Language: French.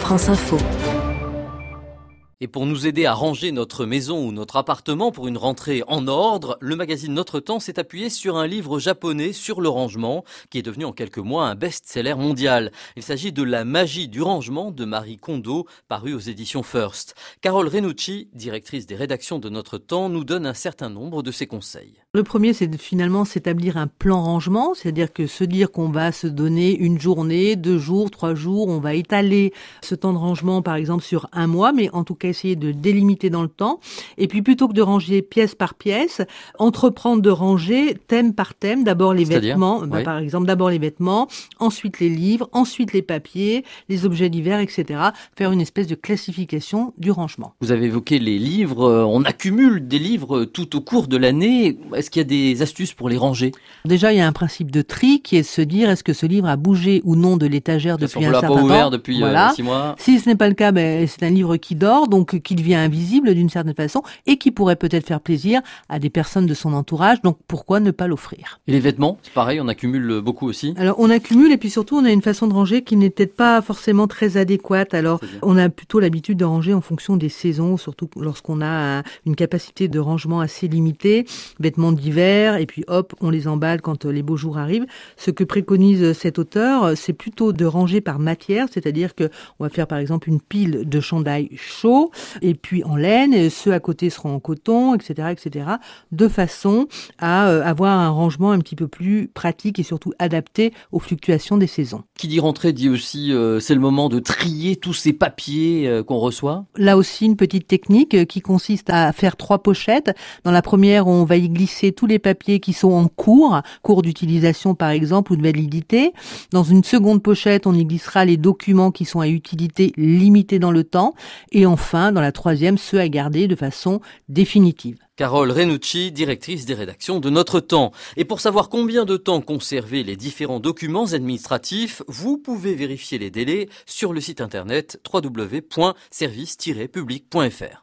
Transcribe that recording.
France Info. Et pour nous aider à ranger notre maison ou notre appartement pour une rentrée en ordre, le magazine Notre Temps s'est appuyé sur un livre japonais sur le rangement qui est devenu en quelques mois un best-seller mondial. Il s'agit de La magie du rangement de Marie Kondo, paru aux éditions First. Carole Renucci, directrice des rédactions de Notre Temps, nous donne un certain nombre de ses conseils. Le premier, c'est de finalement s'établir un plan rangement, c'est-à-dire que se dire qu'on va se donner une journée, 2 jours, 3 jours, on va étaler ce temps de rangement par exemple sur un mois, mais en tout cas essayer de délimiter dans le temps. Et puis plutôt que de ranger pièce par pièce, entreprendre de ranger thème par thème. D'abord les vêtements, oui. Par exemple d'abord les vêtements, ensuite les livres, ensuite les papiers, les objets divers, etc. Faire une espèce de classification du rangement. Vous avez évoqué les livres, on accumule des livres tout au cours de l'année. Est-ce qu'il y a des astuces pour les ranger ? Déjà, il y a un principe de tri qui est de se dire est-ce que ce livre a bougé ou non de l'étagère depuis un certain temps. On l'a pas ouvert depuis 6 mois. Si ce n'est pas le cas, c'est un livre qui dort, donc qui devient invisible d'une certaine façon et qui pourrait peut-être faire plaisir à des personnes de son entourage. Donc pourquoi ne pas l'offrir ? Et les vêtements, c'est pareil, on accumule beaucoup aussi. Alors on accumule et puis surtout on a une façon de ranger qui n'est peut-être pas forcément très adéquate. Alors on a plutôt l'habitude de ranger en fonction des saisons, surtout lorsqu'on a une capacité de rangement assez limitée, vêtements d'hiver et puis hop, on les emballe quand les beaux jours arrivent. Ce que préconise cet auteur, c'est plutôt de ranger par matière, c'est-à-dire que on va faire par exemple une pile de chandail chaud et puis en laine, et ceux à côté seront en coton, etc., de façon à avoir un rangement un petit peu plus pratique et surtout adapté aux fluctuations des saisons. Qui dit rentrée dit aussi c'est le moment de trier tous ces papiers qu'on reçoit. Là aussi, une petite technique qui consiste à faire 3 pochettes. Dans la première, on va y glisser tous les papiers qui sont en cours d'utilisation par exemple ou de validité. Dans une seconde pochette, on y glissera les documents qui sont à utilité limitée dans le temps. Et enfin, dans la troisième, ceux à garder de façon définitive. Carole Renucci, directrice des rédactions de Notre Temps. Et pour savoir combien de temps conserver les différents documents administratifs, vous pouvez vérifier les délais sur le site internet www.service-public.fr.